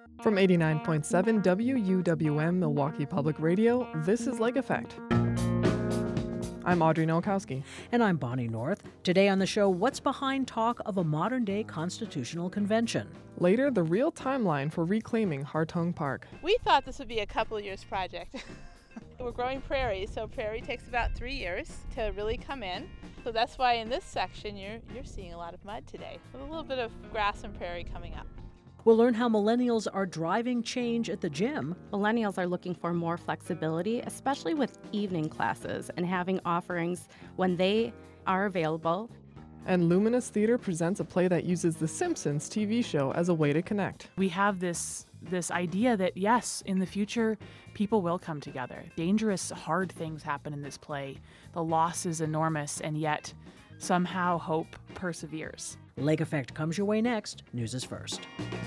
From 89.7 WUWM Milwaukee Public Radio, this is Lake Effect. I'm Audrey Nowakowski. And I'm Bonnie North. Today on the show, what's behind talk of a modern-day constitutional convention? Later, the real timeline for reclaiming Hartung Park. We thought this would be a couple years project. We're growing prairie, so prairie takes about 3 years to really come in. So that's why in this section you're seeing a lot of mud today, with a little bit of grass and prairie coming up. We'll learn how millennials are driving change at the gym. Millennials are looking for more flexibility, especially with evening classes and having offerings when they are available. And Luminous Theater presents a play that uses The Simpsons TV show as a way to connect. We have this idea that, yes, in the future, people will come together. Dangerous, hard things happen in this play. The loss is enormous, and yet somehow hope perseveres. Lake Effect comes your way next. News is first.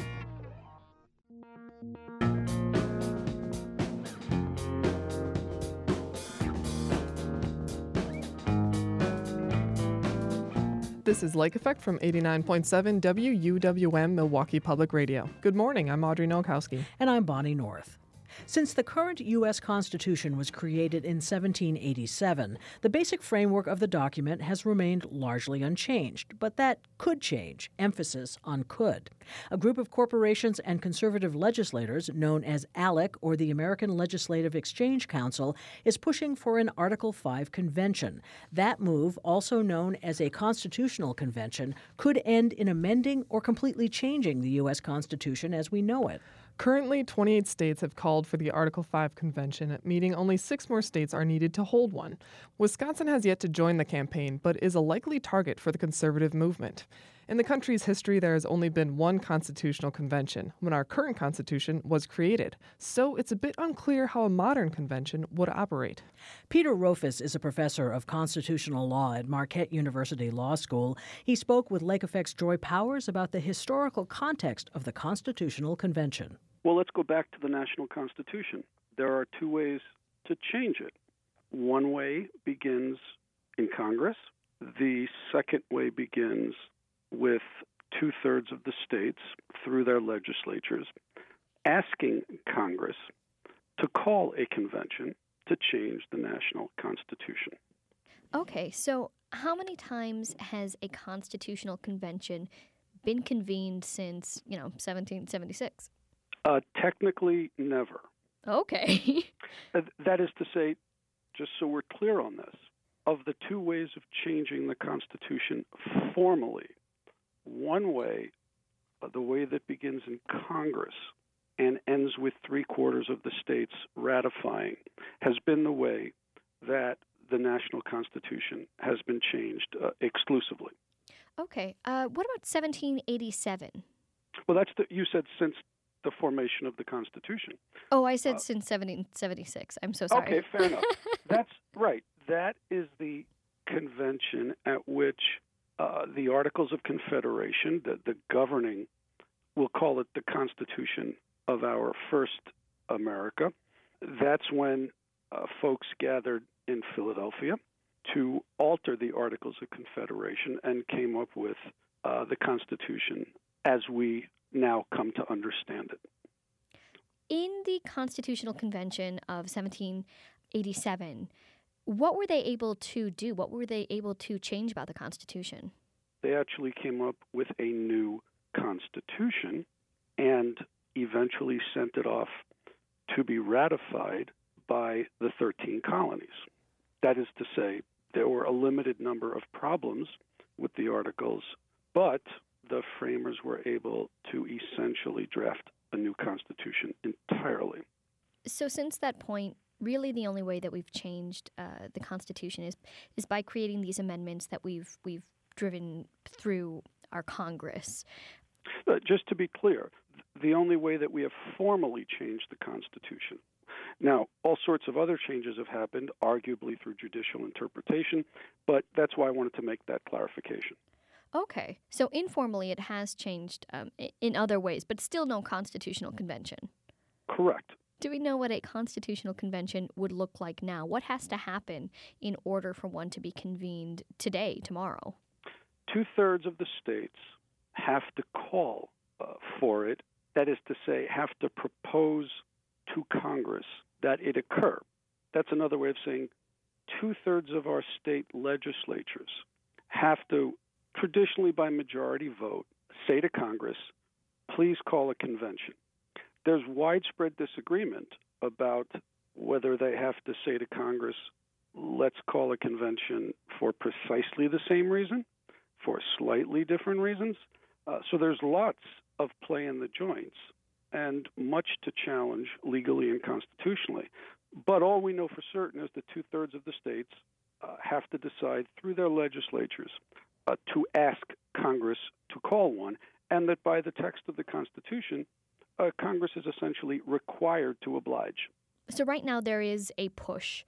This is Lake Effect from 89.7 WUWM Milwaukee Public Radio. Good morning, I'm Audrey Nowakowski. And I'm Bonnie North. Since the current U.S. Constitution was created in 1787, the basic framework of the document has remained largely unchanged, but that could change, emphasis on could. A group of corporations and conservative legislators, known as ALEC, or the American Legislative Exchange Council, is pushing for an Article 5 convention. That move, also known as a constitutional convention, could end in amending or completely changing the U.S. Constitution as we know it. Currently, 28 states have called for the Article 5 convention, meaning only 6 more states are needed to hold one. Wisconsin has yet to join the campaign, but is a likely target for the conservative movement. In the country's history, there has only been one constitutional convention, when our current constitution was created, so it's a bit unclear how a modern convention would operate. Peter Rofus is a professor of constitutional law at Marquette University Law School. He spoke with Lake Effect's Joy Powers about the historical context of the Constitutional Convention. Well, let's go back to the National Constitution. There are 2 ways to change it. One way begins in Congress. The second way begins with 2/3 of the states through their legislatures asking Congress to call a convention to change the national constitution. Okay, so how many times has a constitutional convention been convened since, 1776? Technically, never. Okay. That is to say, just so we're clear on this, of the 2 ways of changing the Constitution formally, one way, the way that begins in Congress and ends with 3/4 of the states ratifying, has been the way that the national Constitution has been changed exclusively. Okay. What about 1787? Well, you said since the formation of the Constitution. Oh, I said since 1776. I'm so sorry. Okay, fair enough. That's right. That is the convention at which the Articles of Confederation, the governing, we'll call it the Constitution of our first America. That's when folks gathered in Philadelphia to alter the Articles of Confederation and came up with the Constitution as we now come to understand it. In the Constitutional Convention of 1787, what were they able to do? What were they able to change about the Constitution? They actually came up with a new Constitution and eventually sent it off to be ratified by the 13 colonies. That is to say, there were a limited number of problems with the Articles, but the framers were able to essentially draft a new Constitution entirely. So since that point, really the only way that we've changed the Constitution is by creating these amendments that we've driven through our Congress. Just to be clear, the only way that we have formally changed the Constitution. Now, all sorts of other changes have happened, arguably through judicial interpretation, but that's why I wanted to make that clarification. Okay. So informally it has changed in other ways, but still no constitutional convention. Correct. Do we know what a constitutional convention would look like now? What has to happen in order for one to be convened today, tomorrow? 2/3 of the states have to call for it that is to say, have to propose to Congress that it occur. That's another way of saying 2/3 of our state legislatures have to, traditionally by majority vote, say to Congress, please call a convention. There's widespread disagreement about whether they have to say to Congress, let's call a convention for precisely the same reason, for slightly different reasons. So there's lots of play in the joints and much to challenge legally and constitutionally. But all we know for certain is that 2/3 of the states have to decide through their legislatures to ask Congress to call one, and that by the text of the Constitution, Congress is essentially required to oblige. So right now there is a push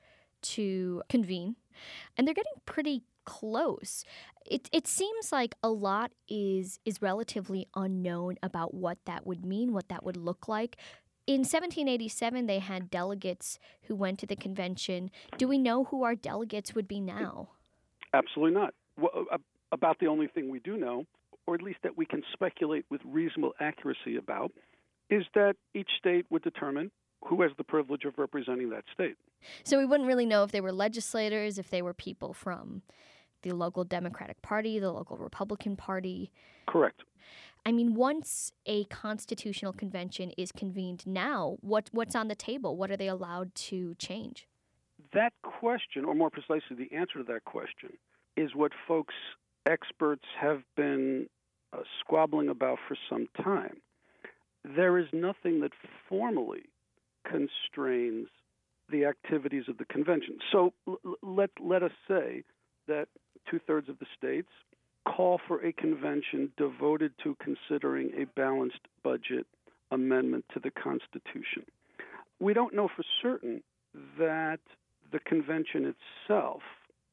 to convene, and they're getting pretty close. It seems like a lot is relatively unknown about what that would mean, what that would look like. In 1787, they had delegates who went to the convention. Do we know who our delegates would be now? Absolutely not. Well, about the only thing we do know, or at least that we can speculate with reasonable accuracy about, is that each state would determine who has the privilege of representing that state. So we wouldn't really know if they were legislators, if they were people from the local Democratic Party, the local Republican Party. Correct. I mean, once a constitutional convention is convened now, what's on the table? What are they allowed to change? That question, or more precisely the answer to that question, is what folks, experts, have been squabbling about for some time. There is nothing that formally constrains the activities of the convention. So let us say that 2/3 of the states call for a convention devoted to considering a balanced budget amendment to the Constitution. We don't know for certain that the convention itself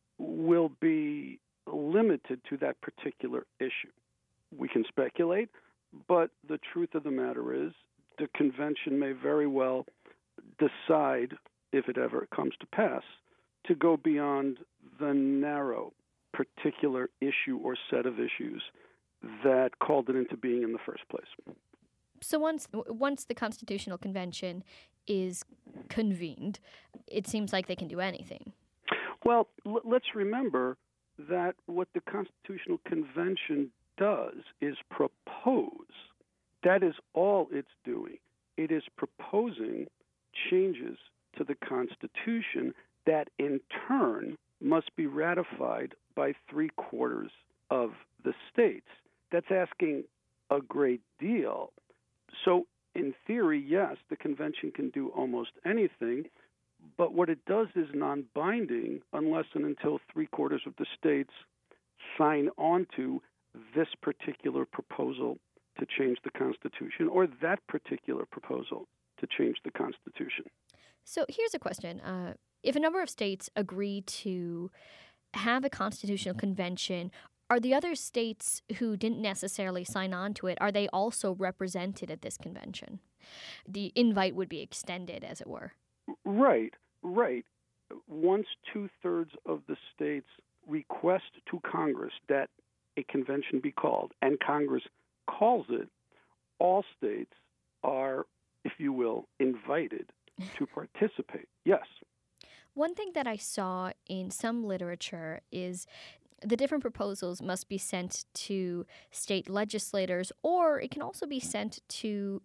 will be limited to that particular issue. We can speculate, but the truth of the matter is the convention may very well decide, if it ever comes to pass, to go beyond the narrow particular issue or set of issues that called it into being in the first place. So once the Constitutional Convention is convened, it seems like they can do anything. Well, let's remember that what the Constitutional Convention does is propose. That is all it's doing. It is proposing changes to the Constitution that in turn must be ratified by 3/4 of the states. That's asking a great deal. So in theory, yes, the convention can do almost anything, but what it does is non-binding unless and until 3/4 of the states sign on to this particular proposal to change the Constitution or that particular proposal to change the Constitution. So here's a question. If a number of states agree to have a constitutional convention, are the other states who didn't necessarily sign on to it, are they also represented at this convention? The invite would be extended, as it were. Right. Once 2/3 of the states request to Congress that a convention be called, and Congress calls it, all states are, if you will, invited to participate. Yes. One thing that I saw in some literature is the different proposals must be sent to state legislators, or it can also be sent to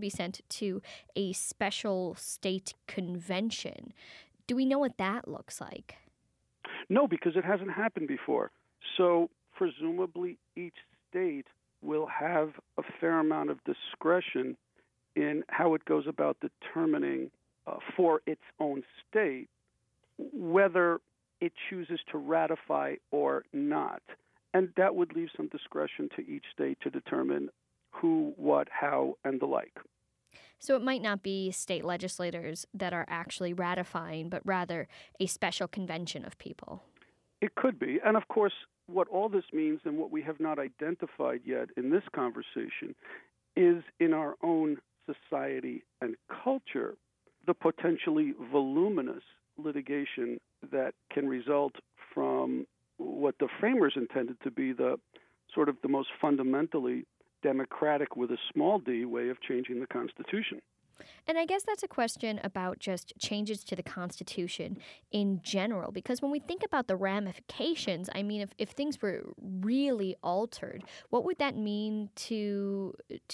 a special state convention. Do we know what that looks like? No, because it hasn't happened before. So presumably each state will have a fair amount of discretion in how it goes about determining for its own state whether it chooses to ratify or not. And that would leave some discretion to each state to determine who, what, how, and the like. So it might not be state legislators that are actually ratifying, but rather a special convention of people. It could be. And of course, what all this means and what we have not identified yet in this conversation is in our own society and culture, the potentially voluminous litigation that can result from what the framers intended to be the sort of the most fundamentally democratic with a small d way of changing the Constitution. And I guess that's a question about just changes to the Constitution in general, because when we think about the ramifications, I mean, if things were really altered, what would that mean to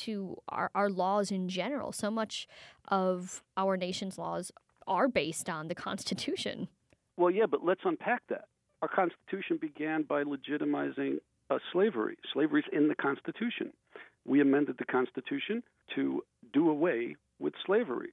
our laws in general? So much of our nation's laws are based on the Constitution. Well, yeah, but let's unpack that. Our Constitution began by legitimizing slavery. Slavery's in the Constitution. We amended the Constitution to do away with slavery.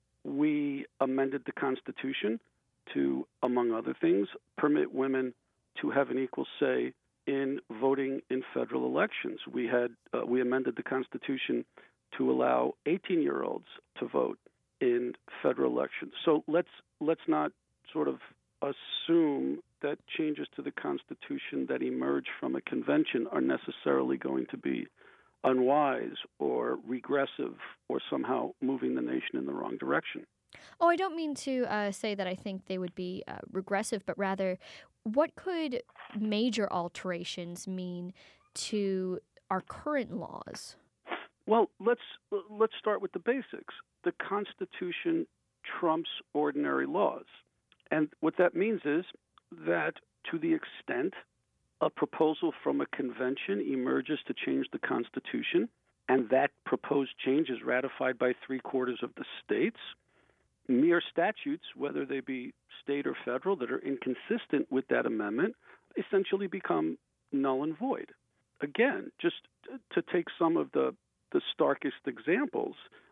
We amended the Constitution to, among other things, permit women to have an equal say in voting in federal elections. We amended the Constitution to allow 18-year-olds to vote in federal elections. So let's not sort of assume that changes to the Constitution that emerge from a convention are necessarily going to be unwise or regressive or somehow moving the nation in the wrong direction. Oh, I don't mean to say that I think they would be regressive, but rather, what could major alterations mean to our current laws? Well, let's start with the basics. The Constitution trumps ordinary laws. And what that means is that to the extent a proposal from a convention emerges to change the Constitution, and that proposed change is ratified by 3/4 of the states, mere statutes, whether they be state or federal, that are inconsistent with that amendment, essentially become null and void. Again, just to take some of the starkest examples,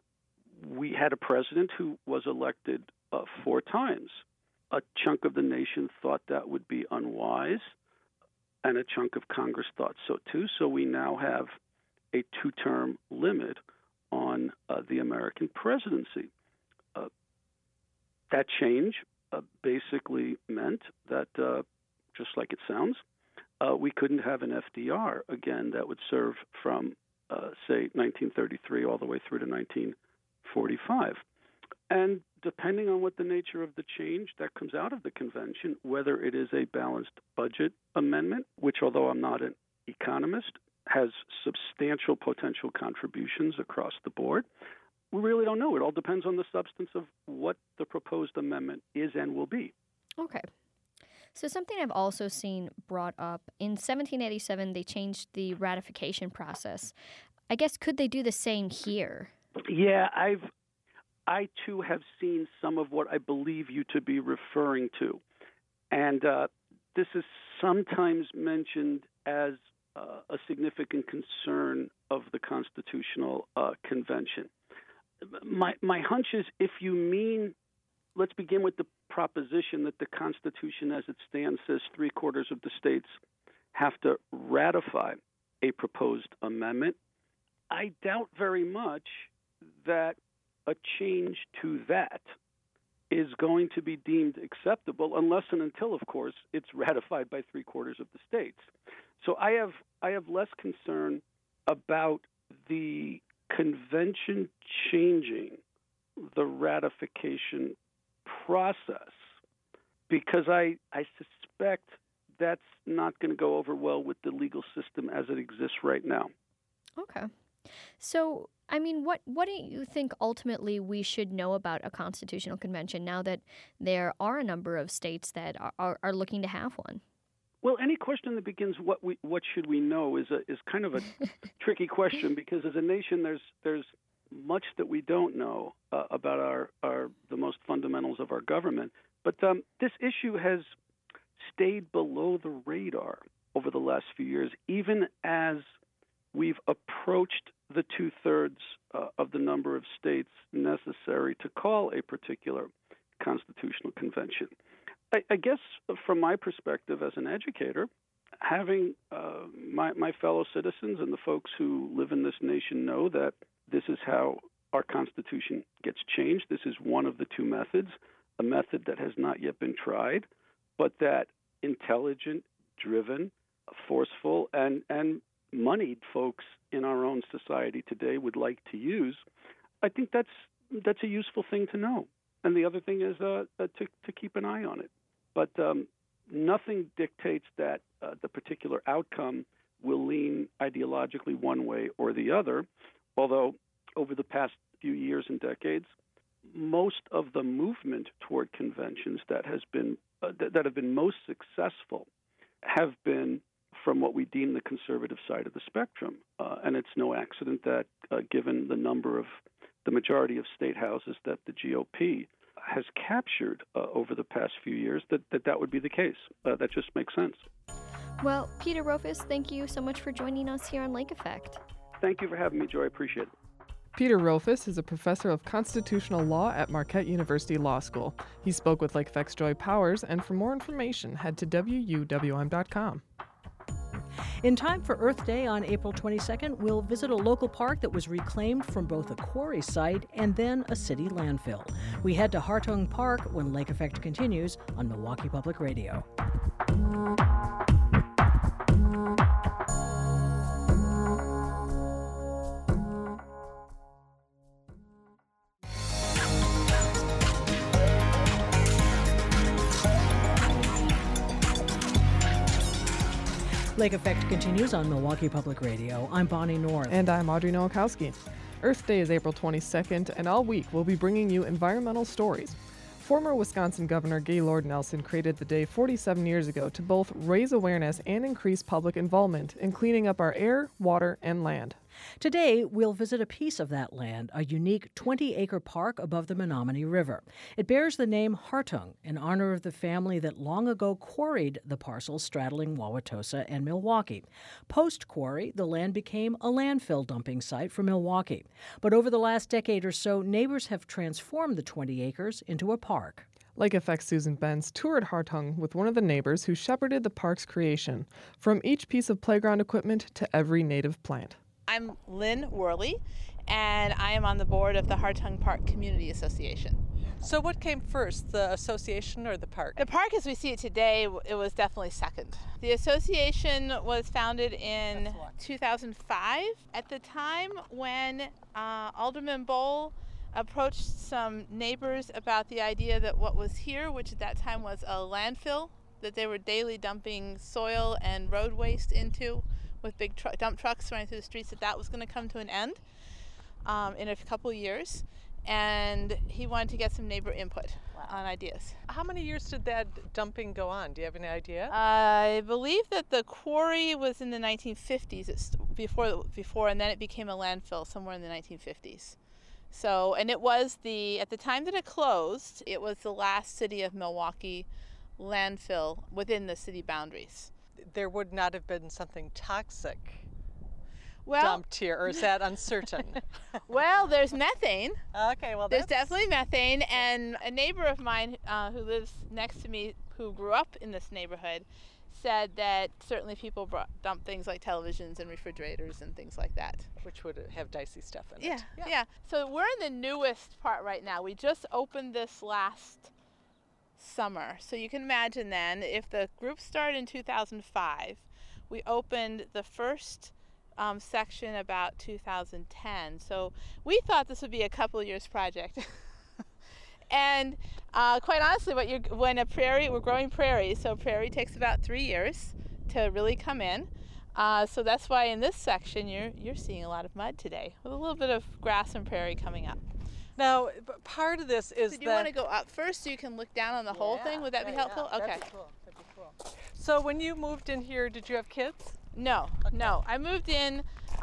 we had a president who was elected 4 times. A chunk of the nation thought that would be unwise, and a chunk of Congress thought so too. So we now have a 2-term limit on the American presidency. That change basically meant that, just like it sounds, we couldn't have an FDR again that would serve from, say, 1933 all the way through to 1945. And depending on what the nature of the change that comes out of the convention, whether it is a balanced budget amendment, which, although I'm not an economist, has substantial potential contributions across the board, we really don't know. It all depends on the substance of what the proposed amendment is and will be. Okay. So something I've also seen brought up, in 1787, they changed the ratification process. I guess, could they do the same here? Yeah, I too have seen some of what I believe you to be referring to. And this is sometimes mentioned as a significant concern of the Constitutional Convention. My hunch is, if you mean, let's begin with the proposition that the Constitution as it stands says 3/4 of the states have to ratify a proposed amendment, I doubt very much that a change to that is going to be deemed acceptable unless and until, of course, it's ratified by 3/4 of the states. So I have less concern about the convention changing the ratification process, because I suspect that's not going to go over well with the legal system as it exists right now. Okay. So, I mean, what do you think ultimately we should know about a constitutional convention now that there are a number of states that are looking to have one? Well, any question that begins what should we know is kind of a tricky question, because as a nation there's much that we don't know about the most fundamentals of our government. But this issue has stayed below the radar over the last few years, even as we've approached the 2/3 of the number of states necessary to call a particular constitutional convention. I guess from my perspective as an educator, having my fellow citizens and the folks who live in this nation know that this is how our Constitution gets changed. This is one of the 2 methods, a method that has not yet been tried, but that intelligent, driven, forceful, and moneyed folks in our own society today would like to use. I think that's a useful thing to know. And the other thing is to keep an eye on it. But nothing dictates that the particular outcome will lean ideologically one way or the other, although over the past few years and decades, most of the movement toward conventions that have been most successful have been from what we deem the conservative side of the spectrum. And it's no accident that given the majority of state houses that the GOP has captured over the past few years, that would be the case. That just makes sense. Well, Peter Rofus, thank you so much for joining us here on Lake Effect. Thank you for having me, Joy. I appreciate it. Peter Rofus is a professor of constitutional law at Marquette University Law School. He spoke with Lake Effect's Joy Powers, and for more information, head to WUWM.com. In time for Earth Day on April 22nd, we'll visit a local park that was reclaimed from both a quarry site and then a city landfill. We head to Hartung Park when Lake Effect continues on Milwaukee Public Radio. Lake Effect continues on Milwaukee Public Radio. I'm Bonnie North. And I'm Audrey Nowakowski. Earth Day is April 22nd, and all week we'll be bringing you environmental stories. Former Wisconsin Governor Gaylord Nelson created the day 47 years ago to both raise awareness and increase public involvement in cleaning up our air, water, and land. Today, we'll visit a piece of that land, a unique 20-acre park above the Menominee River. It bears the name Hartung in honor of the family that long ago quarried the parcel straddling Wauwatosa and Milwaukee. Post-quarry, the land became a landfill dumping site for Milwaukee. But over the last decade or so, neighbors have transformed the 20 acres into a park. Lake Effect's Susan Benz toured Hartung with one of the neighbors who shepherded the park's creation, from each piece of playground equipment to every native plant. I'm Lynn Worley, and I am on the board of the Hartung Park Community Association. So what came first, the association or the park? The park as we see it today, it was definitely second. The association was founded in 2005, at the time when Alderman Bohl approached some neighbors about the idea that what was here, which at that time was a landfill, that they were daily dumping soil and road waste into, with big dump trucks running through the streets, that was going to come to an end in a couple of years. And he wanted to get some neighbor input on ideas. How many years did that dumping go on? Do you have any idea? I believe that the quarry was in the 1950s before, and then it became a landfill somewhere in the 1950s. So, and it was at the time that it closed, it was the last City of Milwaukee landfill within the city boundaries. There would not have been something toxic dumped here, or is that uncertain? Well, there's methane. Okay, well, there's definitely methane, and a neighbor of mine who lives next to me, who grew up in this neighborhood, said that certainly people dump things like televisions and refrigerators and things like that, which would have dicey stuff in it. Yeah. Yeah. So we're in the newest part right now. We just opened this last summer. So you can imagine then, if the group started in 2005, we opened the first section about 2010. So we thought this would be a couple of years project. And quite honestly, we're growing prairie, so prairie takes about 3 years to really come in. So that's why in this section you're seeing a lot of mud today, with a little bit of grass and prairie coming up. Now, part of this is so do you want to go up first so you can look down on the whole thing? Would that be helpful? Yeah, okay. That'd be cool. So when you moved in here, did you have kids? No, okay. No. I moved in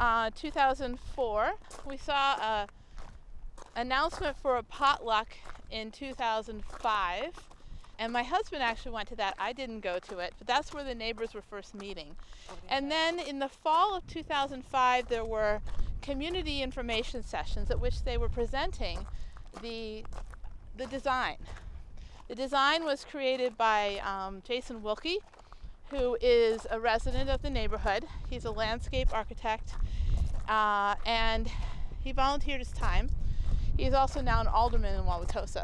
2004. We saw an announcement for a potluck in 2005, and my husband actually went to that. I didn't go to it, but that's where the neighbors were first meeting. And then in the fall of 2005, there were community information sessions at which they were presenting the design. The design was created by Jason Wilkie, who is a resident of the neighborhood. He's a landscape architect, and he volunteered his time. He's also now an alderman in Wauwatosa.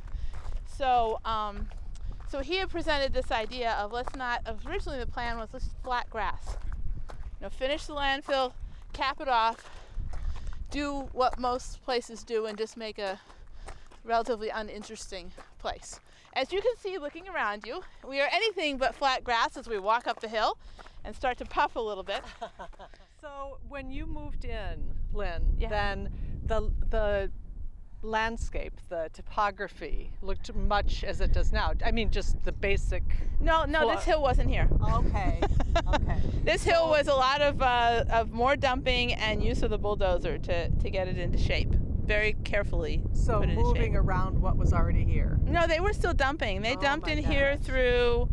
So he had presented this idea of originally the plan was let's flat grass. Finish the landfill, cap it off, do what most places do and just make a relatively uninteresting place. As you can see looking around you, we are anything but flat grass as we walk up the hill and start to puff a little bit. So when you moved in, Lynn, Yeah. then the landscape, the topography looked much as it does now. I mean, just the basic. No, this hill wasn't here. Okay. Okay. This hill was a lot of more dumping and use of the bulldozer to get it into shape. Very carefully So put it into moving shape. around what was already here. No, they were still dumping. They Oh dumped my in here gosh. through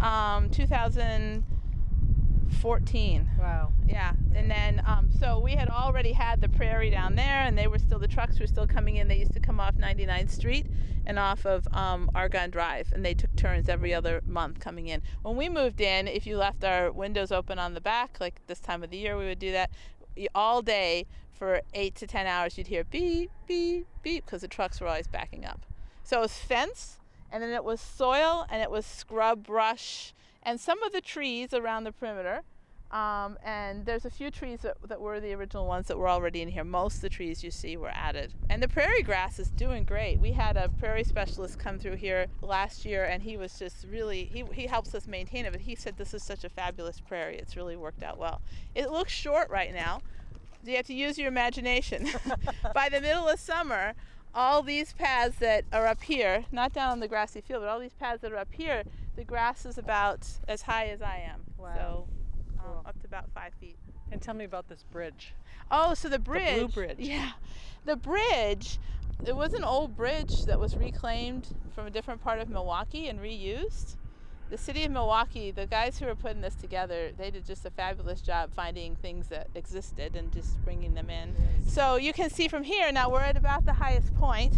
2014. Wow. Yeah, and then so we had already had the prairie down there, and the trucks were still coming in. They used to come off 99th Street and off of Argonne Drive, and they took turns every other month coming in. When we moved in, if you left our windows open on the back, like this time of the year, we would do that all day for 8 to 10 hours. You'd hear beep, beep, beep, because the trucks were always backing up. So it was fence, and then it was soil, and it was scrub brush, and some of the trees around the perimeter. And there's a few trees that were the original ones that were already in here. Most of the trees you see were added. And the prairie grass is doing great. We had a prairie specialist come through here last year, and he was just really, he helps us maintain it, but he said this is such a fabulous prairie. It's really worked out well. It looks short right now. You have to use your imagination. By the middle of summer, all these paths that are up here, not down on the grassy field, but all these paths that are up here, the grass is about as high as I am. Wow. So Cool. up to about 5 feet. And tell me about this bridge. Oh, so the bridge. Blue Bridge. Yeah. The bridge, it was an old bridge that was reclaimed from a different part of Milwaukee and reused. The city of Milwaukee, the guys who were putting this together, they did just a fabulous job finding things that existed and just bringing them in. So you can see from here, now we're at about the highest point,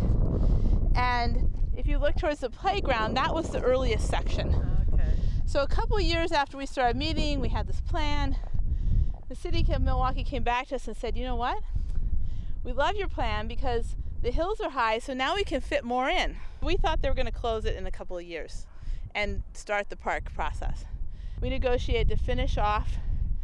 and if you look towards the playground, that was the earliest section. Okay. So a couple of years after we started meeting, we had this plan. The city of Milwaukee came back to us and said, you know what? We love your plan because the hills are high, so now we can fit more in. We thought they were going to close it in a couple of years and start the park process. We negotiated to finish off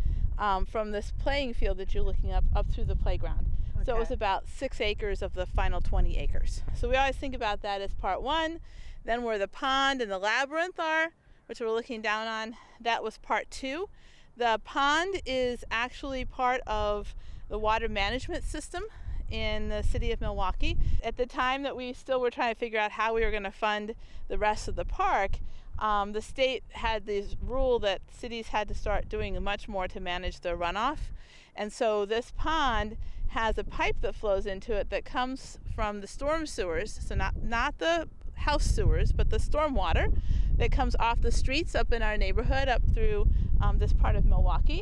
from this playing field that you're looking up through the playground. So it was Okay. about 6 acres of the final 20 acres. So we always think about that as part one. Then where the pond and the labyrinth are, which we're looking down on, that was part two. The pond is actually part of the water management system in the city of Milwaukee. At the time that we still were trying to figure out how we were going to fund the rest of the park, the state had this rule that cities had to start doing much more to manage their runoff. And so this pond has a pipe that flows into it that comes from the storm sewers, so not the house sewers, but the storm water that comes off the streets up in our neighborhood up through this part of Milwaukee.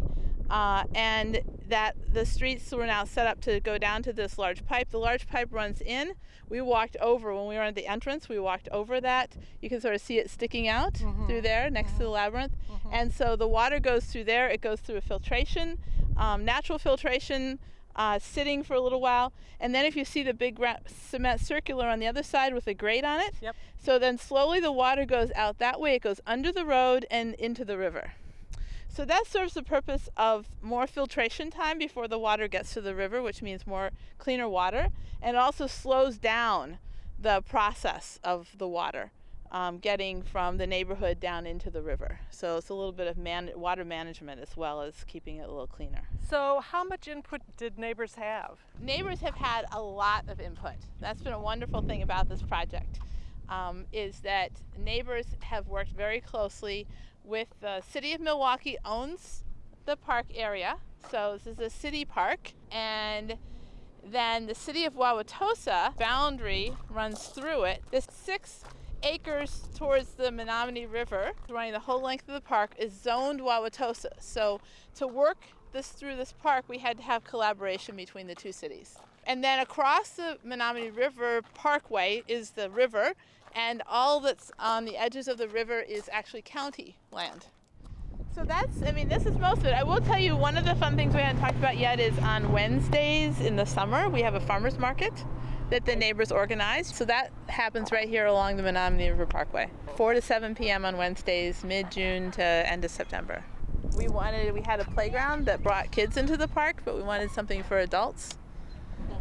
And that the streets were now set up to go down to this large pipe. The large pipe runs in. We walked over, when we were at the entrance, we walked over that. You can sort of see it sticking out through there next to the labyrinth. And so the water goes through there. It goes through a filtration, natural filtration, sitting for a little while. And then if you see the big cement circular on the other side with a grate on it, Yep. so then slowly the water goes out that way. It goes under the road and into the river. So that serves the purpose of more filtration time before the water gets to the river, which means more cleaner water, and also slows down the process of the water getting from the neighborhood down into the river. So it's a little bit of water management as well as keeping it a little cleaner. So how much input did neighbors have? Neighbors have had a lot of input. That's been a wonderful thing about this project, is that neighbors have worked very closely with the city of Milwaukee owns the park area. So this is a city park, and then the city of Wauwatosa boundary runs through it. This 6 acres towards the Menominee River, running the whole length of the park, is zoned Wauwatosa. So to work this through this park, we had to have collaboration between the two cities. And then across the Menominee River Parkway is the river, and all that's on the edges of the river is actually county land. So this is most of it. I will tell you, one of the fun things we haven't talked about yet is on Wednesdays in the summer, we have a farmer's market that the neighbors organize. So that happens right here along the Menominee River Parkway, 4 to 7 p.m. on Wednesdays, mid-June to end of September. We had a playground that brought kids into the park, but we wanted something for adults.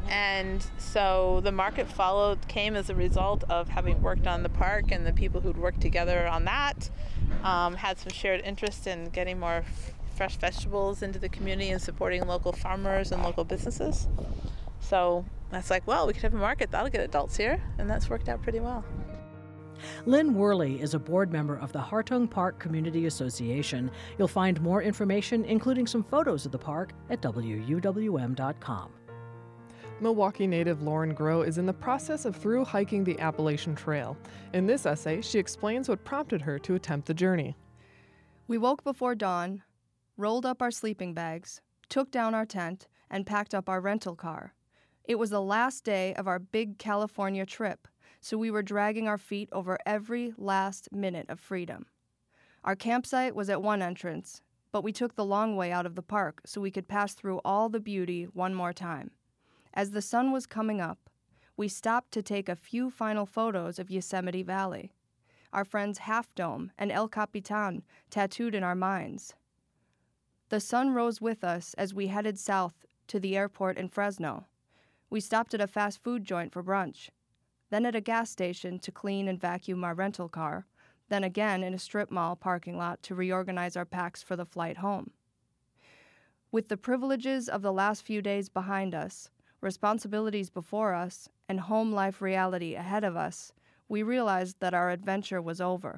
And so the market came as a result of having worked on the park, and the people who'd worked together on that had some shared interest in getting more fresh vegetables into the community and supporting local farmers and local businesses. So that's like, well, we could have a market, that'll get adults here, and that's worked out pretty well. Lynn Worley is a board member of the Hartung Park Community Association. You'll find more information, including some photos of the park, at WUWM.com. Milwaukee native Lauren Groh is in the process of through hiking the Appalachian Trail. In this essay, she explains what prompted her to attempt the journey. We woke before dawn, rolled up our sleeping bags, took down our tent, and packed up our rental car. It was the last day of our big California trip, so we were dragging our feet over every last minute of freedom. Our campsite was at one entrance, but we took the long way out of the park so we could pass through all the beauty one more time. As the sun was coming up, we stopped to take a few final photos of Yosemite Valley, our friend's Half Dome and El Capitan tattooed in our minds. The sun rose with us as we headed south to the airport in Fresno. We stopped at a fast food joint for brunch, then at a gas station to clean and vacuum our rental car, then again in a strip mall parking lot to reorganize our packs for the flight home. With the privileges of the last few days behind us, responsibilities before us, and home life reality ahead of us, we realized that our adventure was over.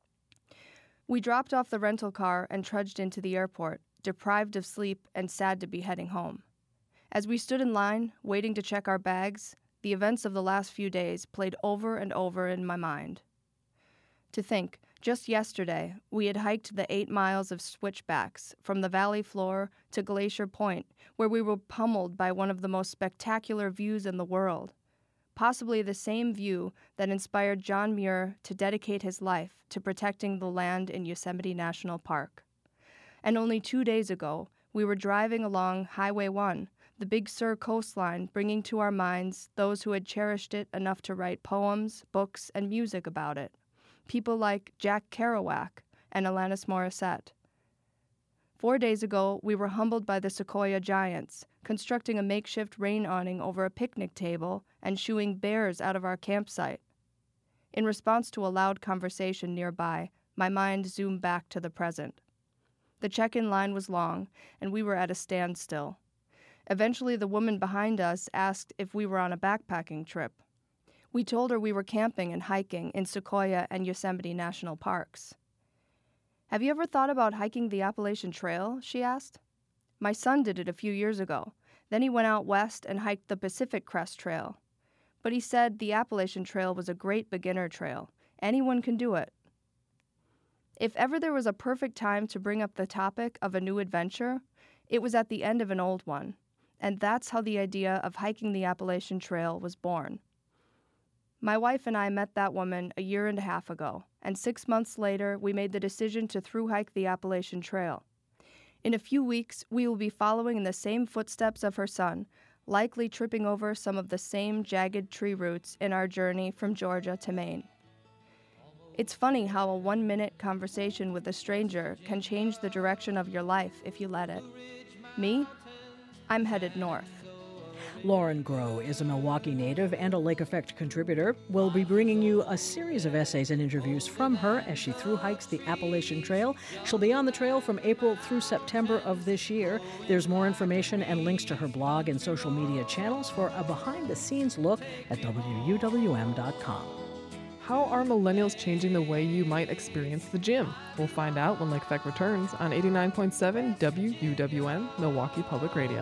We dropped off the rental car and trudged into the airport, deprived of sleep and sad to be heading home. As we stood in line, waiting to check our bags, the events of the last few days played over and over in my mind. To think, just yesterday, we had hiked the 8 miles of switchbacks from the valley floor to Glacier Point, where we were pummeled by one of the most spectacular views in the world, possibly the same view that inspired John Muir to dedicate his life to protecting the land in Yosemite National Park. And only 2 days ago, we were driving along Highway 1, the Big Sur coastline, bringing to our minds those who had cherished it enough to write poems, books, and music about it. People like Jack Kerouac and Alanis Morissette. 4 days ago, we were humbled by the Sequoia giants, constructing a makeshift rain awning over a picnic table and shooing bears out of our campsite. In response to a loud conversation nearby, my mind zoomed back to the present. The check-in line was long, and we were at a standstill. Eventually, the woman behind us asked if we were on a backpacking trip. We told her we were camping and hiking in Sequoia and Yosemite National Parks. "Have you ever thought about hiking the Appalachian Trail?" she asked. "My son did it a few years ago. Then he went out west and hiked the Pacific Crest Trail. But he said the Appalachian Trail was a great beginner trail. Anyone can do it." If ever there was a perfect time to bring up the topic of a new adventure, it was at the end of an old one. And that's how the idea of hiking the Appalachian Trail was born. My wife and I met that woman a year and a half ago, and 6 months later, we made the decision to thru-hike the Appalachian Trail. In a few weeks, we will be following in the same footsteps of her son, likely tripping over some of the same jagged tree roots in our journey from Georgia to Maine. It's funny how a 1-minute conversation with a stranger can change the direction of your life if you let it. Me? I'm headed north. Lauren Groh is a Milwaukee native and a Lake Effect contributor. We'll be bringing you a series of essays and interviews from her as she thru-hikes the Appalachian Trail. She'll be on the trail from April through September of this year. There's more information and links to her blog and social media channels for a behind-the-scenes look at WUWM.com. How are millennials changing the way you might experience the gym? We'll find out when Lake Effect returns on 89.7 WUWM, Milwaukee Public Radio.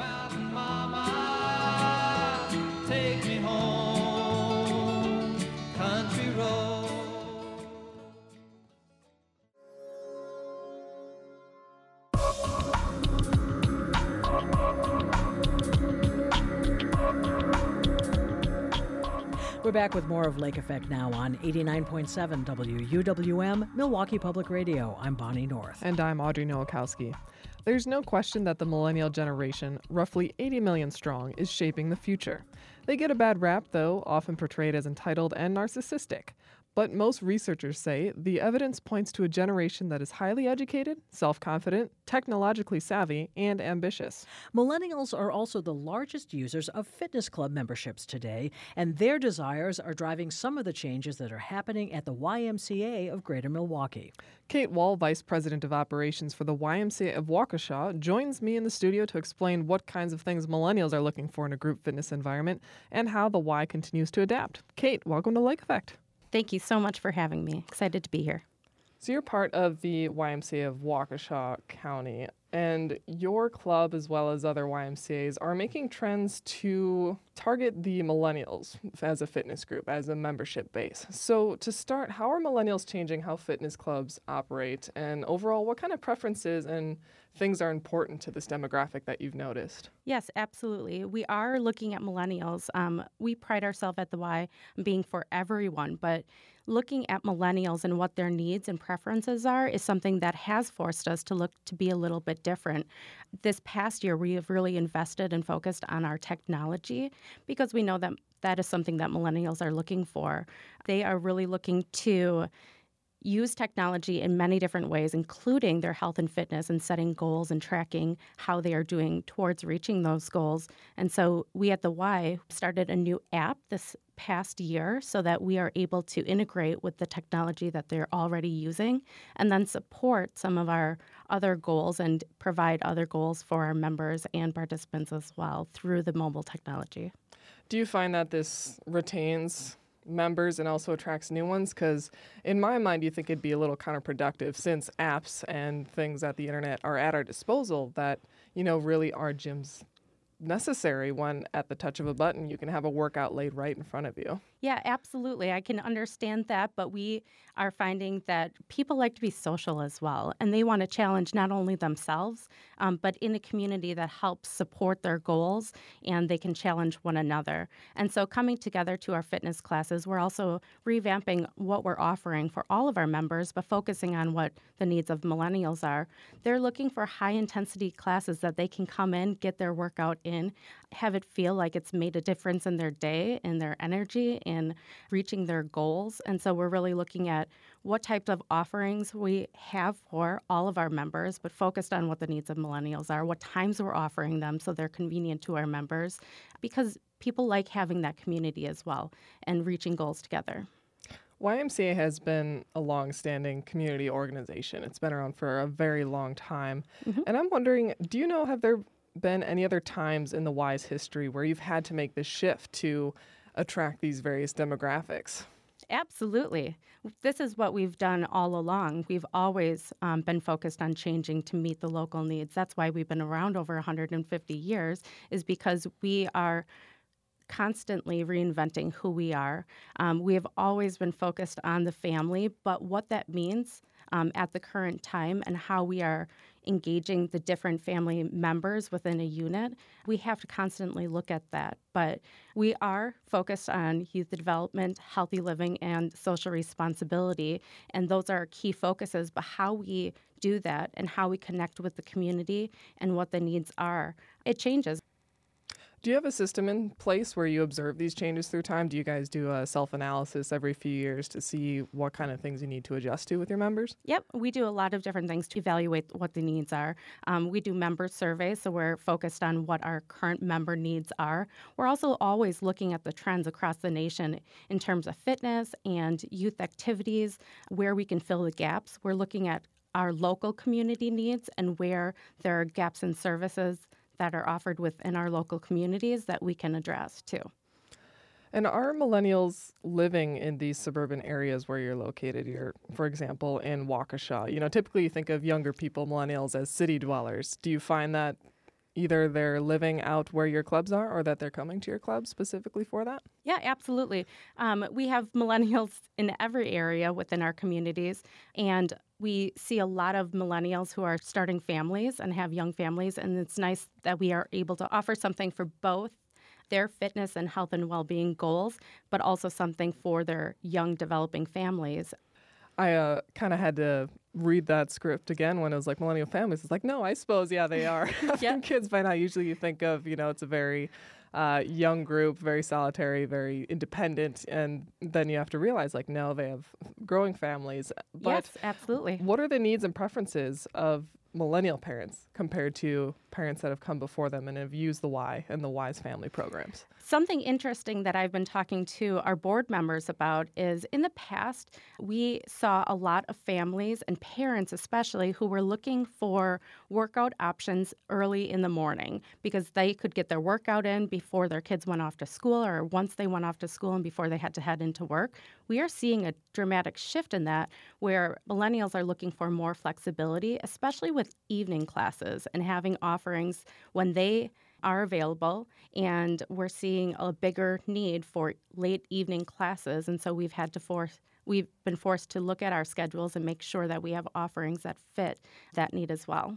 Take me home, country road. We're back with more of Lake Effect now on 89.7 WUWM, Milwaukee Public Radio. I'm Bonnie North. And I'm Audrey Nowakowski. There's no question that the millennial generation, roughly 80 million strong, is shaping the future. They get a bad rap, though, often portrayed as entitled and narcissistic. but most researchers say the evidence points to a generation that is highly educated, self-confident, technologically savvy, and ambitious. Millennials are also the largest users of fitness club memberships today, and their desires are driving some of the changes that are happening at the YMCA of Greater Milwaukee. Kate Wall, Vice President of Operations for the YMCA of Waukesha, joins me in the studio to explain what kinds of things millennials are looking for in a group fitness environment and how the Y continues to adapt. Kate, welcome to Lake Effect. Thank you so much for having me. Excited to be here. So you're part of the YMCA of Waukesha County, and your club, as well as other YMCAs, are making trends to target the millennials as a fitness group, as a membership base. So to start, how are millennials changing how fitness clubs operate? And overall, what kind of preferences and things are important to this demographic that you've noticed? Yes, absolutely. We are looking at millennials. We pride ourselves at the Y being for everyone, but looking at millennials and what their needs and preferences are is something that has forced us to look to be a little bit different. This past year, we have really invested and focused on our technology because we know that that is something that millennials are looking for. They are really looking to use technology in many different ways, including their health and fitness and setting goals and tracking how they are doing towards reaching those goals. And so we at the Y started a new app this past year so that we are able to integrate with the technology that they're already using and then support some of our other goals and provide other goals for our members and participants as well through the mobile technology. Do you find that this retains members and also attracts new ones? Because in my mind, you think it'd be a little counterproductive since apps and things at the internet are at our disposal that, really are gyms necessary when at the touch of a button you can have a workout laid right in front of you. Yeah, absolutely. I can understand that, but we are finding that people like to be social as well, and they want to challenge not only themselves, but in a community that helps support their goals, and they can challenge one another. And so coming together to our fitness classes, we're also revamping what we're offering for all of our members, but focusing on what the needs of millennials are. They're looking for high-intensity classes that they can come in, get their workout in, have it feel like it's made a difference in their day, in their energy, in reaching their goals. And so we're really looking at what types of offerings we have for all of our members, but focused on what the needs of millennials are, what times we're offering them so they're convenient to our members, because people like having that community as well and reaching goals together. YMCA has been a long-standing community organization. It's been around for a very long time. Mm-hmm. And I'm wondering, do you know, have there been any other times in the Y's history where you've had to make this shift to attract these various demographics? Absolutely. This is what we've done all along. We've always been focused on changing to meet the local needs. That's why we've been around over 150 years, is because we are constantly reinventing who we are. We have always been focused on the family, but what that means at the current time and how we are engaging the different family members within a unit, we have to constantly look at that. But we are focused on youth development, healthy living, and social responsibility, and those are our key focuses. But how we do that and how we connect with the community and what the needs are, it changes. Do you have a system in place where you observe these changes through time? Do you guys do a self-analysis every few years to see what kind of things you need to adjust to with your members? Yep, we do a lot of different things to evaluate what the needs are. We do member surveys, so we're focused on what our current member needs are. We're also always looking at the trends across the nation in terms of fitness and youth activities, where we can fill the gaps. We're looking at our local community needs and where there are gaps in services that are offered within our local communities that we can address too. And are millennials living in these suburban areas where you're located? You're, for example, in Waukesha. Typically you think of younger people, millennials, as city dwellers. Do you find that either they're living out where your clubs are or that they're coming to your club specifically for that? Yeah, absolutely. We have millennials in every area within our communities, and we see a lot of millennials who are starting families and have young families, and it's nice that we are able to offer something for both their fitness and health and well-being goals, but also something for their young developing families. I kind of had to read that script again when it was like millennial families. It's like, no, I suppose, yeah, they are. Having kids by now, usually you think of, it's a very young group, very solitary, very independent. And then you have to realize, like, no, they have growing families. But Yes, absolutely. what are the needs and preferences of millennial parents compared to parents that have come before them and have used the Y and the Wise family programs? Something interesting that I've been talking to our board members about is in the past, we saw a lot of families and parents especially who were looking for workout options early in the morning because they could get their workout in before their kids went off to school or once they went off to school and before they had to head into work. We are seeing a dramatic shift in that where millennials are looking for more flexibility, especially with evening classes and having offerings when they are available, and we're seeing a bigger need for late evening classes, and so we've been forced to look at our schedules and make sure that we have offerings that fit that need as well.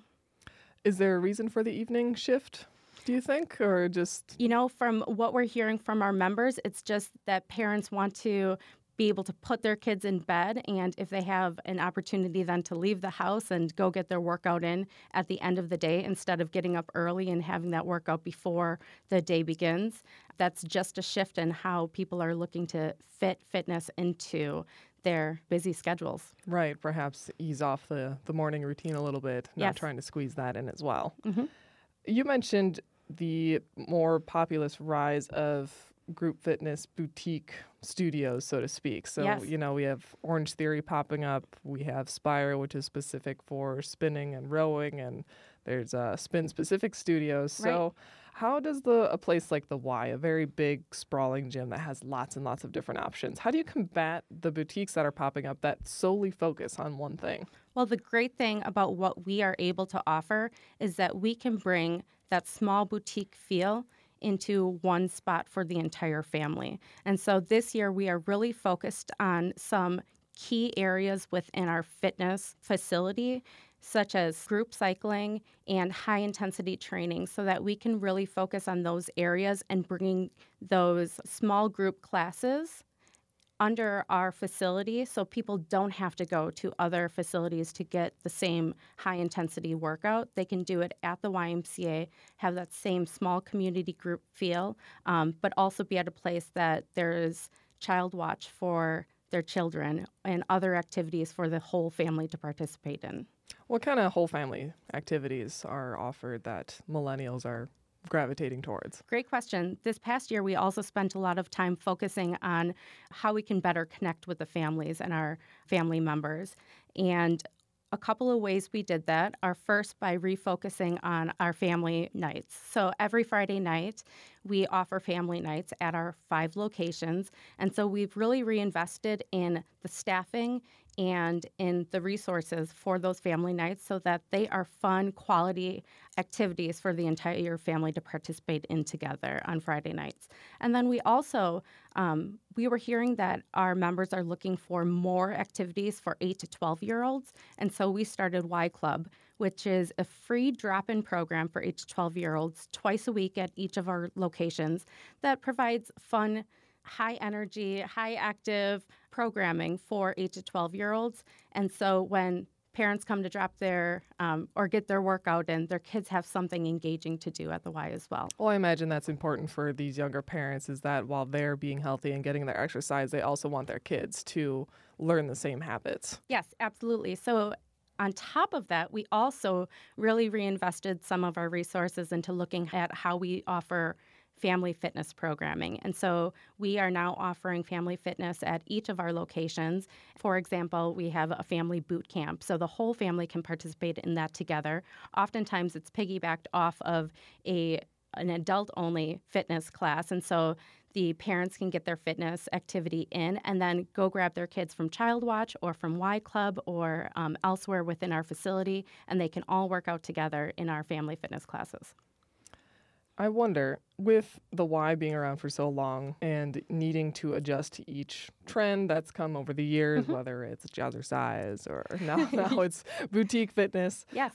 Is there a reason for the evening shift, do you think, or just... From what we're hearing from our members, it's just that parents want to be able to put their kids in bed, and if they have an opportunity then to leave the house and go get their workout in at the end of the day instead of getting up early and having that workout before the day begins, that's just a shift in how people are looking to fit fitness into their busy schedules. Right, perhaps ease off the morning routine a little bit, not Yes. trying to squeeze that in as well. Mm-hmm. You mentioned the more populous rise of group fitness boutique studios, so to speak. So, Yes. We have Orange Theory popping up. We have Spire, which is specific for spinning and rowing, and there's spin-specific studios. So Right. how does a place like the Y, a very big, sprawling gym that has lots and lots of different options, how do you combat the boutiques that are popping up that solely focus on one thing? Well, the great thing about what we are able to offer is that we can bring that small boutique feel into one spot for the entire family. And so this year we are really focused on some key areas within our fitness facility, such as group cycling and high-intensity training, so that we can really focus on those areas and bringing those small group classes under our facility so people don't have to go to other facilities to get the same high-intensity workout. They can do it at the YMCA, have that same small community group feel, but also be at a place that there is child watch for their children and other activities for the whole family to participate in. What kind of whole family activities are offered that millennials are gravitating towards? Great question. This past year, we also spent a lot of time focusing on how we can better connect with the families and our family members. And a couple of ways we did that are first by refocusing on our family nights. So every Friday night, we offer family nights at our 5 locations. And so we've really reinvested in the staffing and in the resources for those family nights so that they are fun, quality activities for the entire family to participate in together on Friday nights. And then we also, we were hearing that our members are looking for more activities for 8 to 12-year-olds. And so we started Y Club, which is a free drop-in program for 8 to 12-year-olds twice a week at each of our locations that provides fun, high energy, high active programming for 8 to 12-year-olds. And so when parents come to drop their or get their workout in, their kids have something engaging to do at the Y as well. Well, I imagine that's important for these younger parents is that while they're being healthy and getting their exercise, they also want their kids to learn the same habits. Yes, absolutely. So on top of that, we also really reinvested some of our resources into looking at how we offer family fitness programming. And so we are now offering family fitness at each of our locations. For example, we have a family boot camp, so the whole family can participate in that together. Oftentimes it's piggybacked off of an adult-only fitness class, and so the parents can get their fitness activity in and then go grab their kids from Child Watch or from Y Club or elsewhere within our facility, and they can all work out together in our family fitness classes. I wonder, with the Y being around for so long and needing to adjust to each trend that's come over the years, whether it's jazzercise or now it's boutique fitness. Yes.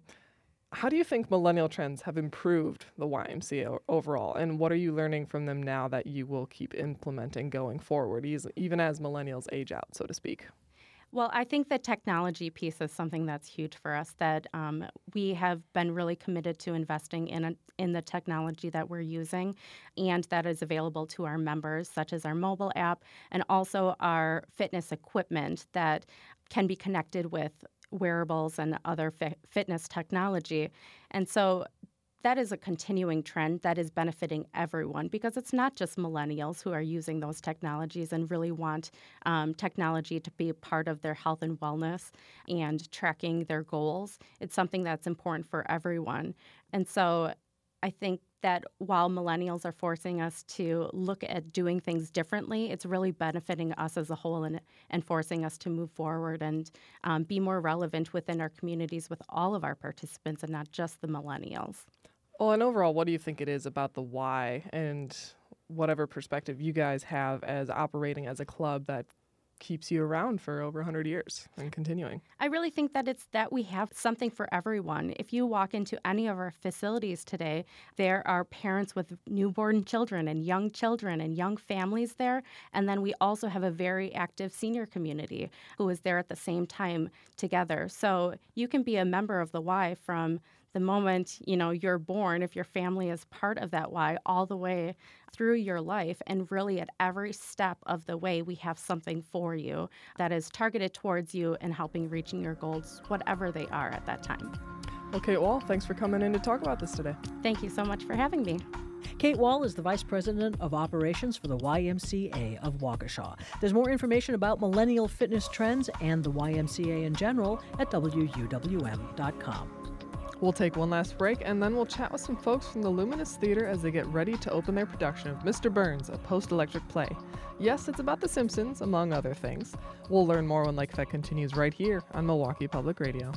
How do you think millennial trends have improved the YMCA overall? And what are you learning from them now that you will keep implementing going forward, even as millennials age out, so to speak? Well, I think the technology piece is something that's huge for us, that we have been really committed to investing in the technology that we're using and that is available to our members, such as our mobile app and also our fitness equipment that can be connected with wearables and other fitness technology. And so that is a continuing trend that is benefiting everyone because it's not just millennials who are using those technologies and really want technology to be a part of their health and wellness and tracking their goals. It's something that's important for everyone. And so I think that while millennials are forcing us to look at doing things differently, it's really benefiting us as a whole and forcing us to move forward and be more relevant within our communities with all of our participants and not just the millennials. Well, and overall, what do you think it is about the Y and whatever perspective you guys have as operating as a club that keeps you around for over 100 years and continuing? I really think that it's that we have something for everyone. If you walk into any of our facilities today, there are parents with newborn children and young families there. And then we also have a very active senior community who is there at the same time together. So you can be a member of the Y from the moment, you're born, if your family is part of that Y, all the way through your life. And really at every step of the way, we have something for you that is targeted towards you and helping reaching your goals, whatever they are at that time. Okay, well, thanks for coming in to talk about this today. Thank you so much for having me. Kate Wall is the Vice President of Operations for the YMCA of Waukesha. There's more information about millennial fitness trends and the YMCA in general at WUWM.com. We'll take one last break, and then we'll chat with some folks from the Luminous Theater as they get ready to open their production of Mr. Burns, a post-electric play. Yes, it's about The Simpsons, among other things. We'll learn more when Lake Effect continues right here on Milwaukee Public Radio.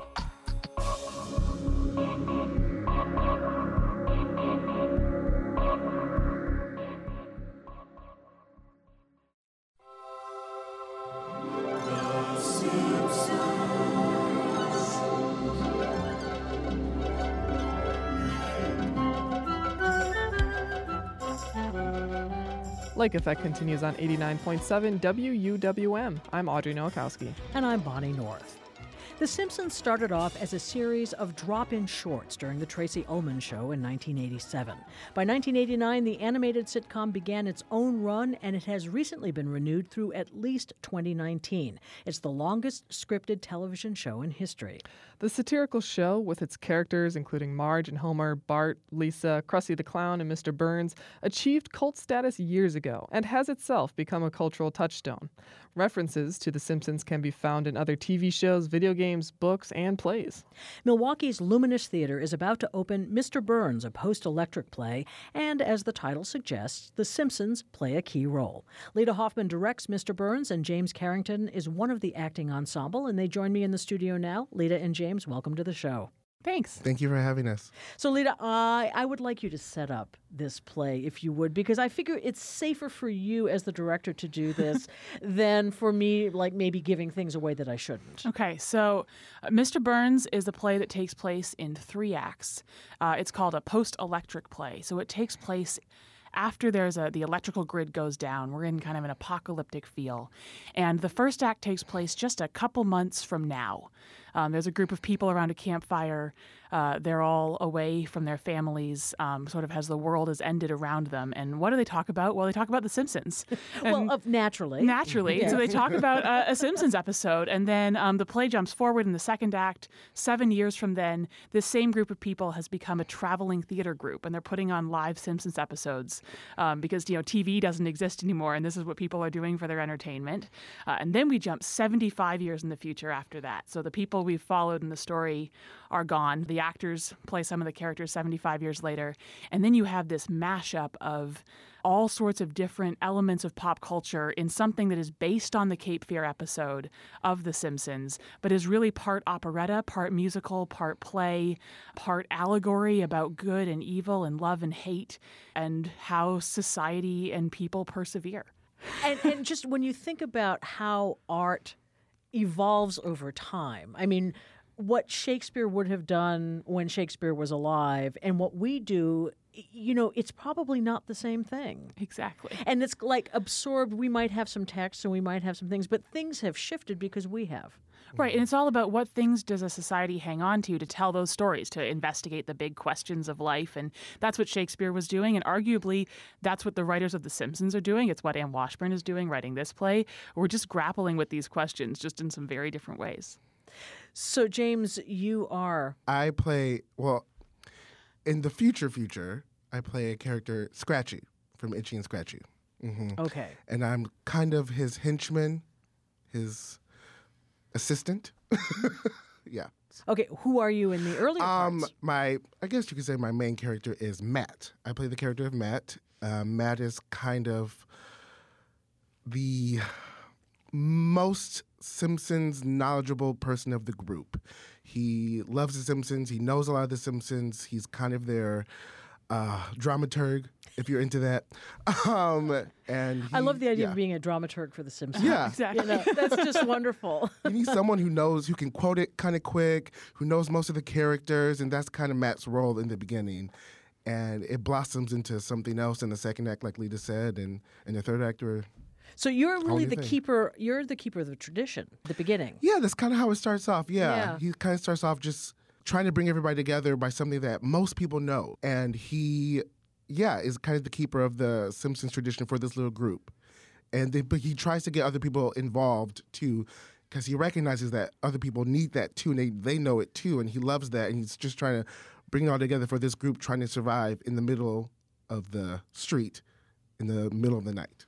Lake Effect continues on 89.7 WUWM. I'm Audrey Nowakowski. And I'm Bonnie North. The Simpsons started off as a series of drop-in shorts during the Tracey Ullman Show in 1987. By 1989, the animated sitcom began its own run, and it has recently been renewed through at least 2019. It's the longest scripted television show in history. The satirical show, with its characters including Marge and Homer, Bart, Lisa, Krusty the Clown, and Mr. Burns, achieved cult status years ago and has itself become a cultural touchstone. References to The Simpsons can be found in other TV shows, video games, books, and plays. Milwaukee's Luminous Theater is about to open Mr. Burns, a post-electric play, and as the title suggests, The Simpsons play a key role. Lita Hoffman directs Mr. Burns, and James Carrington is one of the acting ensemble, and they join me in the studio now. Lita and James, welcome to the show. Thanks. Thank you for having us. So, Lita, I would like you to set up this play, if you would, because I figure it's safer for you as the director to do this than for me, like maybe giving things away that I shouldn't. Okay, so Mr. Burns is a play that takes place in 3 acts. It's called a post-electric play. So it takes place after the electrical grid goes down. We're in kind of an apocalyptic feel. And the first act takes place just a couple months from now. There's a group of people around a campfire. They're all away from their families, sort of as the world has ended around them. And what do they talk about? Well, they talk about The Simpsons. Naturally. Naturally. Yes. So they talk about a Simpsons episode. And then the play jumps forward in the second act. 7 years from then, this same group of people has become a traveling theater group. And they're putting on live Simpsons episodes because, TV doesn't exist anymore. And this is what people are doing for their entertainment. And then we jump 75 years in the future after that. So the people we've followed in the story are gone. The actors play some of the characters 75 years later. And then you have this mashup of all sorts of different elements of pop culture in something that is based on the Cape Fear episode of The Simpsons, but is really part operetta, part musical, part play, part allegory about good and evil and love and hate and how society and people persevere. And just when you think about how art evolves over time, I mean, what Shakespeare would have done when Shakespeare was alive and what we do it's probably not the same thing. Exactly. And it's like absorbed. We might have some text and we might have some things, but things have shifted because we have. Right, and it's all about what things does a society hang on to tell those stories, to investigate the big questions of life, and that's what Shakespeare was doing, and arguably that's what the writers of The Simpsons are doing. It's what Anne Washburn is doing, writing this play. We're just grappling with these questions, just in some very different ways. So, James, you are... I play, in the future, I play a character, Scratchy, from Itchy and Scratchy. Mm-hmm. Okay. And I'm kind of his henchman, his assistant. Yeah. Okay, who are you in the earlier parts? I guess you could say my main character is Matt. I play the character of Matt. Matt is kind of the most Simpsons knowledgeable person of the group. He loves The Simpsons. He knows a lot of The Simpsons. He's kind of their dramaturg, if you're into that. And I love the idea of being a dramaturg for The Simpsons. Yeah. Exactly. That's just wonderful. You need someone who can quote it kind of quick, who knows most of the characters, and that's kind of Matt's role in the beginning. And it blossoms into something else in the second act, like Lita said, and in the third act, so you're really the thing. keeper. You're the keeper of the tradition, the beginning. Yeah, that's kind of how it starts off. Yeah. He kind of starts off just trying to bring everybody together by something that most people know. And he, is kind of the keeper of the Simpsons tradition for this little group. But he tries to get other people involved too, because he recognizes that other people need that too, and they know it too, and he loves that, and he's just trying to bring it all together for this group trying to survive in the middle of the street, in the middle of the night.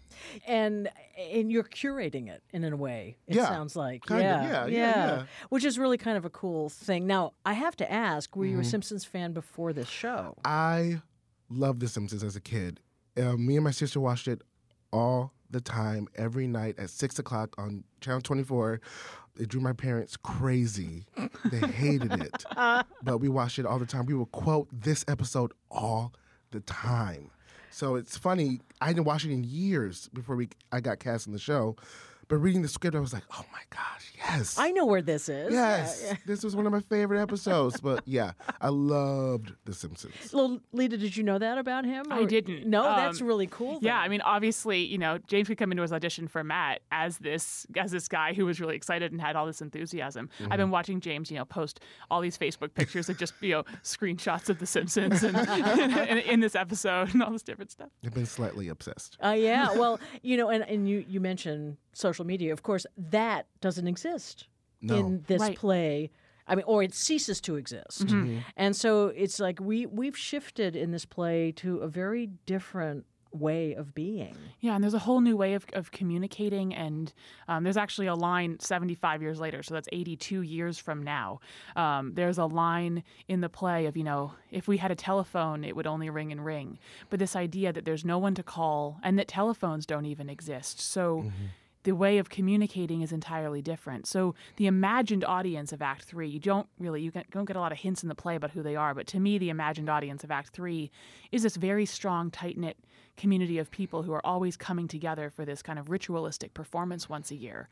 And you're curating it in a way, it sounds like. Yeah. Which is really kind of a cool thing. Now, I have to ask, were you a Simpsons fan before this show? I loved The Simpsons as a kid. Me and my sister watched it all the time, every night at 6 o'clock on Channel 24. It drew my parents crazy. They hated it. But we watched it all the time. We would quote this episode all the time. So it's funny, I didn't watch it in years before I got cast in the show. But reading the script, I was like, oh my gosh, yes. I know where this is. Yes. Yeah. This was one of my favorite episodes. But yeah, I loved The Simpsons. Well, Lita, did you know that about him? I didn't. No, that's really cool. Yeah, I mean, obviously, James could come into his audition for Matt as this guy who was really excited and had all this enthusiasm. Mm-hmm. I've been watching James, post all these Facebook pictures of just, screenshots of The Simpsons and in this episode and all this different stuff. I've been slightly obsessed. Yeah. Well, and you mentioned social media. Of course, that doesn't exist in this play. I mean, or it ceases to exist. Mm-hmm. And so it's like we've shifted in this play to a very different way of being. Yeah, and there's a whole new way of communicating, and there's actually a line 75 years later, so that's 82 years from now. There's a line in the play of, if we had a telephone, it would only ring and ring. But this idea that there's no one to call and that telephones don't even exist. So the way of communicating is entirely different. So the imagined audience of Act 3, you don't get a lot of hints in the play about who they are, but to me, the imagined audience of Act 3 is this very strong, tight-knit community of people who are always coming together for this kind of ritualistic performance once a year.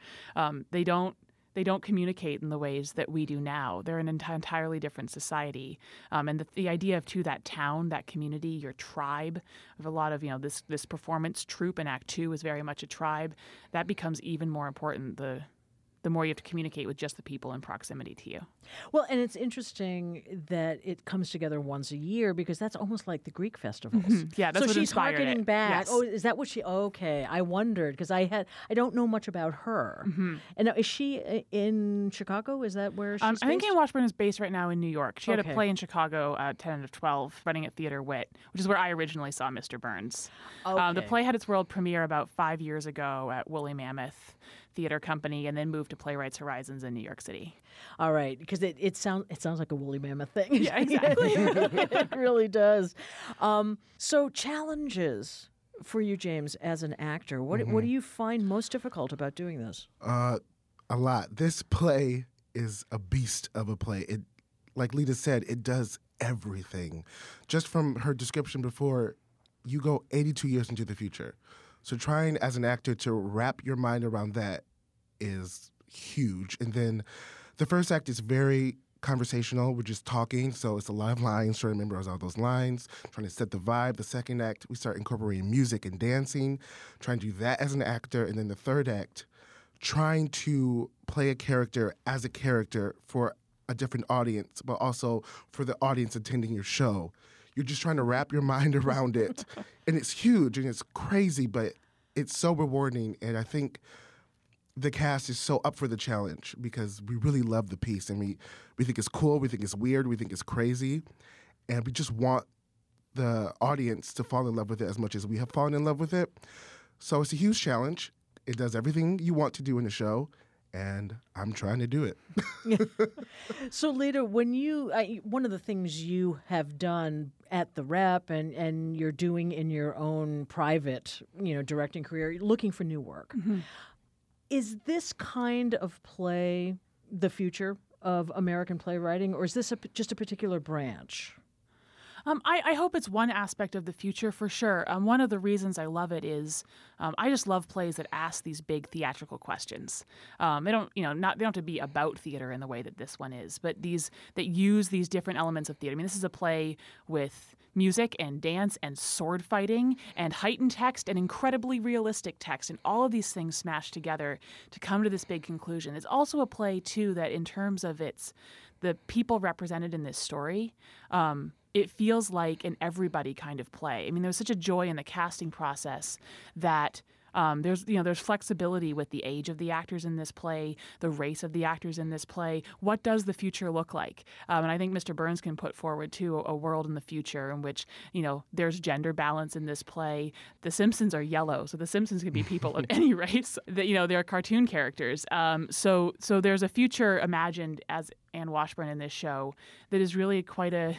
They don't communicate in the ways that we do now. They're an entirely different society. And the idea of, too, that town, that community, your tribe, of a lot of, this performance troupe in Act 2 is very much a tribe. That becomes even more important the more you have to communicate with just the people in proximity to you. Well, and it's interesting that it comes together once a year because that's almost like the Greek festivals. Mm-hmm. Yeah, that's so what she's inspired harkening it. back. Yes. Oh, is that what she? Okay, I wondered because I don't know much about her. Mm-hmm. And now, is she in Chicago? Is that where she's based? I think Anne Washburn is based right now in New York. She had a play in Chicago, 10 of 12, running at Theater Wit, which is where I originally saw Mr. Burns. Okay. The play had its world premiere about 5 years ago at Woolly Mammoth Theater Company, and then moved to Playwrights Horizons in New York City. All right, because it sounds like a Woolly Mammoth thing. Yeah, exactly. It really does. So challenges for you, James, as an actor. What do you find most difficult about doing this? A lot. This play is a beast of a play. It, like Lita said, it does everything. Just from her description before, you go 82 years into the future. So trying as an actor to wrap your mind around that is huge. And then the first act is very conversational. We're just talking, so it's a lot of lines, trying to memorize all those lines, trying to set the vibe. The second act, we start incorporating music and dancing, trying to do that as an actor. And then the third act, trying to play a character as a character for a different audience, but also for the audience attending your show. You're just trying to wrap your mind around it. And it's huge and it's crazy, but it's so rewarding. And I think the cast is so up for the challenge because we really love the piece, and we think it's cool, we think it's weird, we think it's crazy, and we just want the audience to fall in love with it as much as we have fallen in love with it. So it's a huge challenge. It does everything you want to do in a show, and I'm trying to do it. So, Lita, when one of the things you have done at the Rep and you're doing in your own private, directing career, looking for new work. Mm-hmm. Is this kind of play the future of American playwriting, or is this just a particular branch? I hope it's one aspect of the future for sure. One of the reasons I love it is I just love plays that ask these big theatrical questions. They don't have to be about theater in the way that this one is, but that use these different elements of theater. I mean, this is a play with music and dance and sword fighting and heightened text and incredibly realistic text, and all of these things smashed together to come to this big conclusion. It's also a play too that, in terms of the people represented in this story, it feels like an everybody kind of play. I mean, there's such a joy in the casting process that there's flexibility with the age of the actors in this play, the race of the actors in this play. What does the future look like? And I think Mr. Burns can put forward, too, a world in the future in which, there's gender balance in this play. The Simpsons are yellow, so the Simpsons can be people of any race. They're cartoon characters. So there's a future imagined as Anne Washburn in this show that is really quite an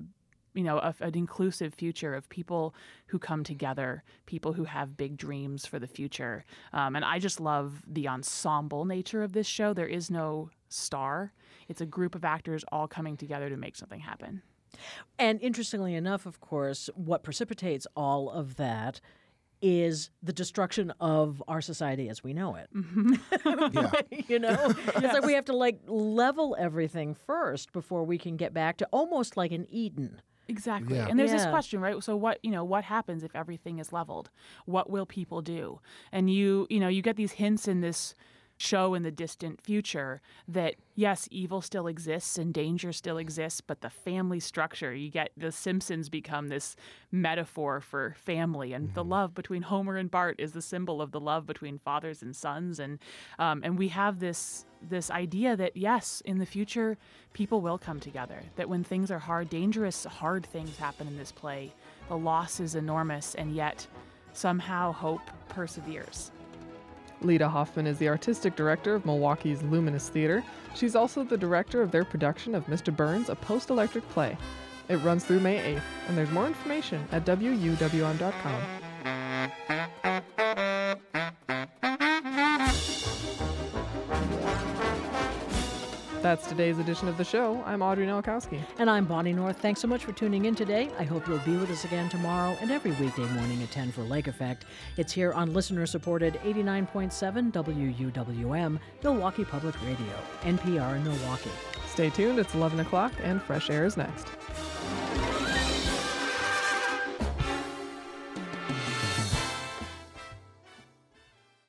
inclusive future of people who come together, people who have big dreams for the future. And I just love the ensemble nature of this show. There is no star. It's a group of actors all coming together to make something happen. And interestingly enough, of course, what precipitates all of that is the destruction of our society as we know it. Mm-hmm. It's like we have to level everything first before we can get back to almost like an Eden. Exactly. Yeah. And there's this question, right? So what happens if everything is leveled? What will people do? And you get these hints in this show in the distant future that, yes, evil still exists and danger still exists, but the family structure, you get the Simpsons become this metaphor for family, and the love between Homer and Bart is the symbol of the love between fathers and sons. And we have this idea that, yes, in the future, people will come together, that when things are hard, dangerous, hard things happen in this play. The loss is enormous, and yet somehow hope perseveres. Lita Hoffman is the artistic director of Milwaukee's Luminous Theater. She's also the director of their production of Mr. Burns, a post-electric play. It runs through May 8th, and there's more information at WUWM.com. That's today's edition of the show. I'm Audrey Nowakowski. And I'm Bonnie North. Thanks so much for tuning in today. I hope you'll be with us again tomorrow and every weekday morning at 10 for Lake Effect. It's here on listener-supported 89.7 WUWM, Milwaukee Public Radio, NPR in Milwaukee. Stay tuned. It's 11 o'clock, and Fresh Air is next.